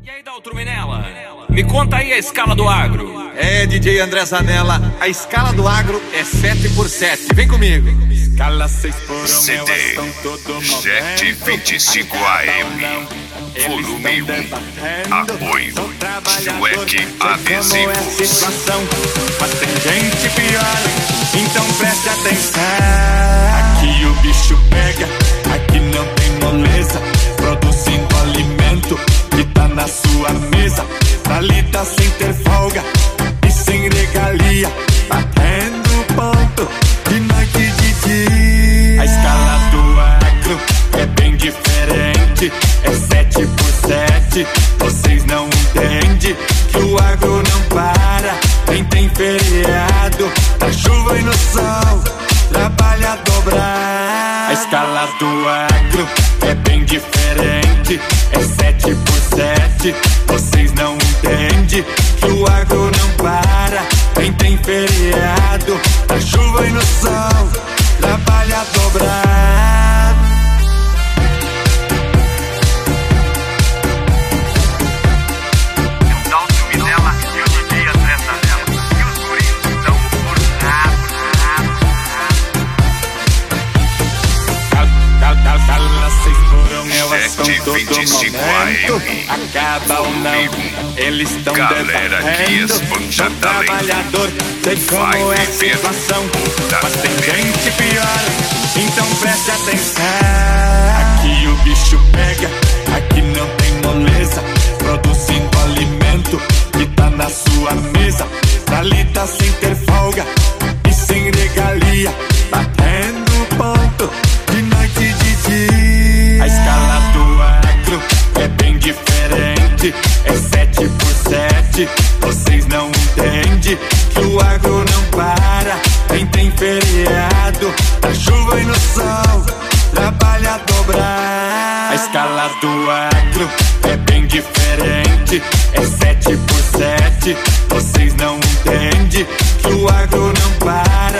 E aí, Daltro Minella, me conta aí a escala do agro. É, DJ André Zanella, a escala do agro é 7x7. Vem comigo. Escala 6 por 1, CD Jet 25 AM, volume 1, apoio Suec Adesivos. Mas tem gente pior, então preste atenção. Aqui o bicho pega, aqui não tem moleza. Produzindo alimento que tá na sua mesa. Dali tá sem ter folga e sem regalia, batendo ponto de noite e de dia. A escala do agro é bem diferente, é 7x7. Vocês não entendem que o agro não para, nem tem feriado, na chuva e no sol, trabalha a dobrar. A escala do agro é bem diferente, é 7x7. Vocês não entendem que o agro não para, nem tem feriado, na chuva e no sol, trabalha a dobrar. O Daltro Minella e o DJ André Zanella, e os guris estão por nada. Cala 6 por 1, é o ação 7h25 todo momento. AM. Acaba ou não, eles estão Galera que debatendo. esbanja Sou talento, trabalhador, sei vai como é a viver situação. puta Mas tem merda. gente pior, então preste atenção. Aqui o bicho pega, aqui não tem moleza. Produzindo alimento que tá na sua mesa. Dali tá sem ter folga e sem regalia, batendo ponto de noite e de dia. A escala do agro é bem diferente, é 7x7. Vocês não entendem que o agro não para, nem tem feriado, na chuva e no sol, trabalha a dobrar. A escala do agro é bem diferente, é 7x7. Vocês não entendem que o agro não para,